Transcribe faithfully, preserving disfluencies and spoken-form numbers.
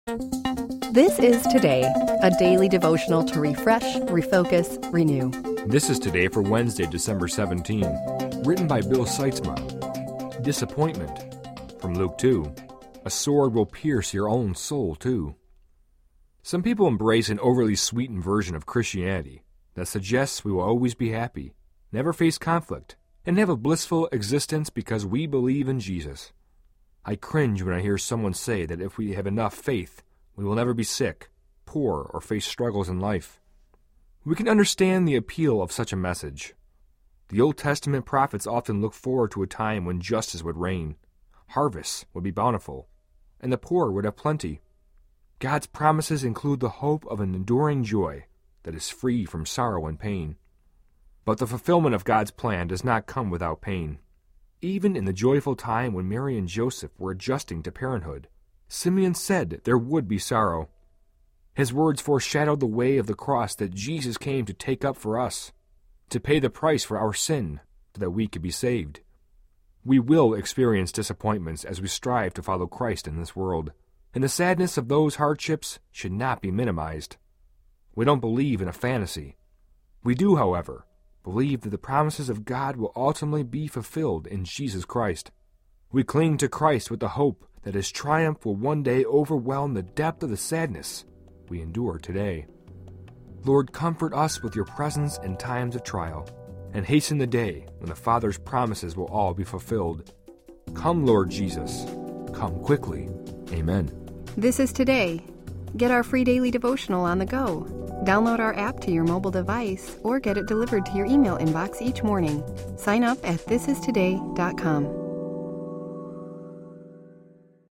This is Today, a daily devotional to refresh, refocus, renew. This is Today for Wednesday, December seventeenth, written by Bill Seitzma. Disappointment. From Luke two. A sword will pierce your own soul, too. Some people embrace an overly sweetened version of Christianity that suggests we will always be happy, never face conflict, and have a blissful existence because we believe in Jesus. I cringe when I hear someone say that if we have enough faith, we will never be sick, poor, or face struggles in life. We can understand the appeal of such a message. The Old Testament prophets often looked forward to a time when justice would reign, harvests would be bountiful, and the poor would have plenty. God's promises include the hope of an enduring joy that is free from sorrow and pain. But the fulfillment of God's plan does not come without pain. Even in the joyful time when Mary and Joseph were adjusting to parenthood, Simeon said there would be sorrow. His words foreshadowed the way of the cross that Jesus came to take up for us, to pay the price for our sin, so that we could be saved. We will experience disappointments as we strive to follow Christ in this world, and the sadness of those hardships should not be minimized. We don't believe in a fantasy. We do, however, believe that the promises of God will ultimately be fulfilled in Jesus Christ. We cling to Christ with the hope that His triumph will one day overwhelm the depth of the sadness we endure today. Lord, comfort us with your presence in times of trial, and hasten the day when the Father's promises will all be fulfilled. Come, Lord Jesus. Come quickly. Amen. This is Today. Get our free daily devotional on the go. Download our app to your mobile device or get it delivered to your email inbox each morning. Sign up at this is today dot com.